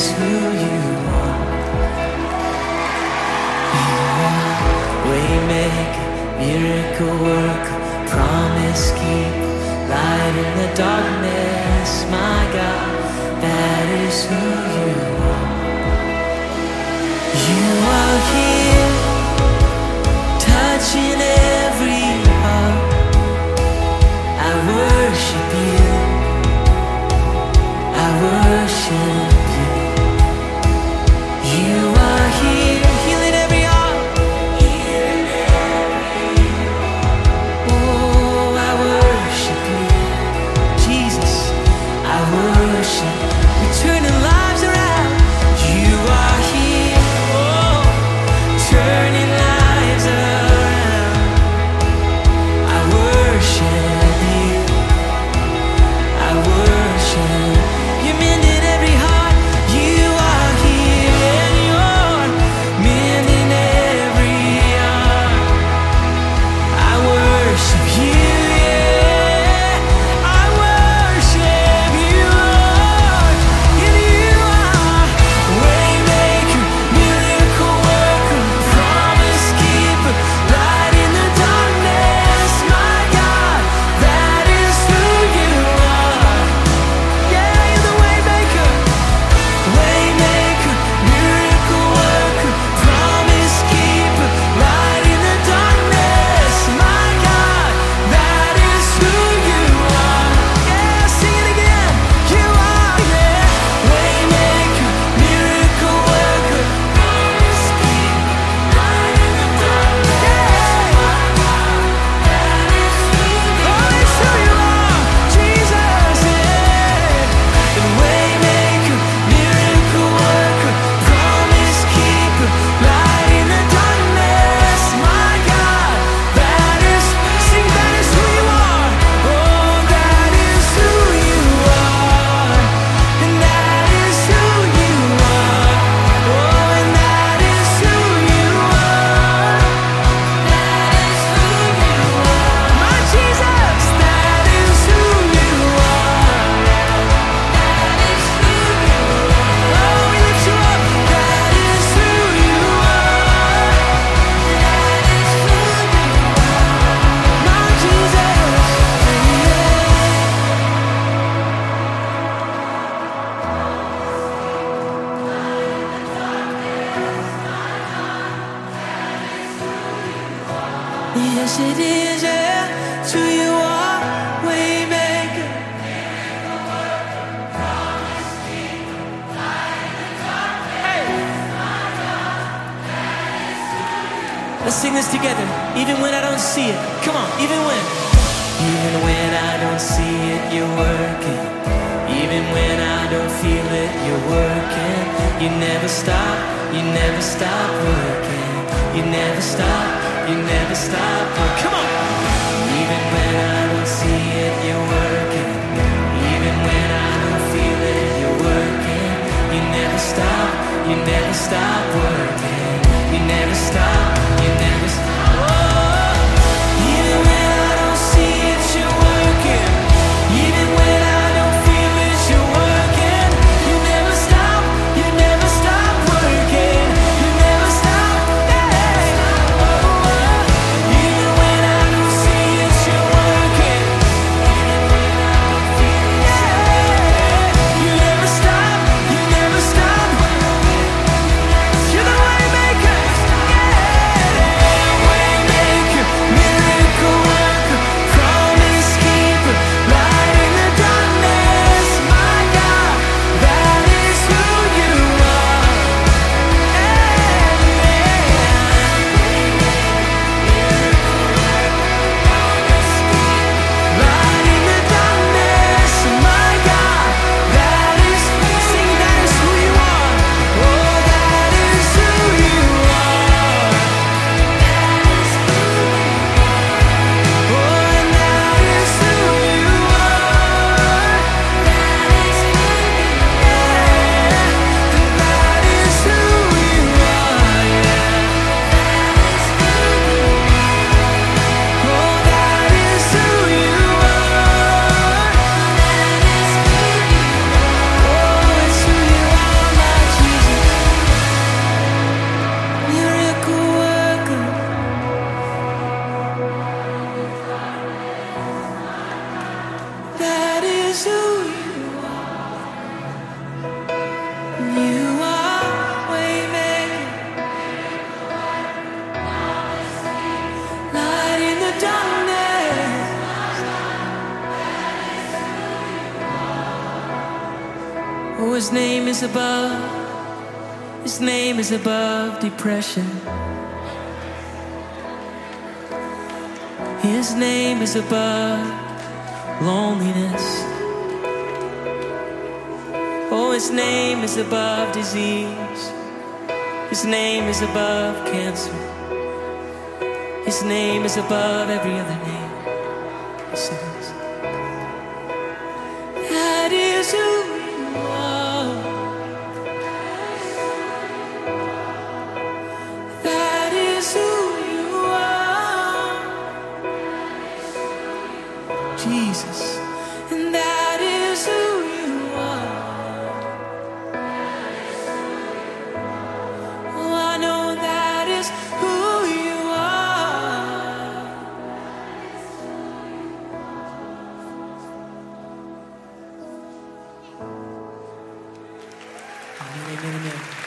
is who you are. You are waymaker, miracle worker, promise keeper, light in the darkness. My God, that is who you are. You are here, touching every heart. I worship you, I worship you. You are here, healing every heart. Oh, I worship you, Jesus, I worship. You're turning lives around. You are here, oh, turning lives around. I worship you, I worship. You're mending every heart. You are here and you're mending every heart. I worship you, yeah. I worship you, Lord. And you are waymaker, miracle worker, promise keeper, light in the darkness. My God, that is who you are. Yeah, you're the waymaker, waymaker, miracle worker, promise keeper, light in the darkness. My God, that is who you are. Yeah, sing it again. You are, yeah, waymaker, miracle worker, promise keeper, light in the darkness. Yeah, my God, that is who you are. Oh, it's who you are, Jesus. Yeah, and waymaker, miracle worker, promise keeper, light in the darkness. My God, that is, sing, that is who you are. Oh, that is who you are. And that is who you are. Oh, and that is who you are. That is who you are. My Jesus, that is who you are. That is who you are. Oh, we lift you up. That is who you are. That is who you are. My Jesus, yes it is, yeah. It's who you are, waymaker. Let's sing this together. Even when I don't see it. Come on, even when. Even when I don't see it, you're working. Even when I don't feel it, you're working. You never stop, you never stop working. You never stop, you never stop working. Come on. Even when I don't see it, you're working. Even when I don't feel it, you're working. You never stop, you never stop working. You never stop, you never stop. Oh, even when I don't see it, you're working. Even when I don't feel it, you're working. You never stop, you never stop working. You never stop, yeah. Oh, even when I don't see it, you're working. Even when I don't feel it, yeah. You never stop, you never stop. You're the waymaker, yeah. Oh, his name is above. His name is above depression. His name is above loneliness. Oh, his name is above disease. His name is above cancer. His name is above every other name. Yes, it is. That is who you are. That is who you are, Jesus. And that is who you are. Oh, I know that is who you are. Amen, amen, amen.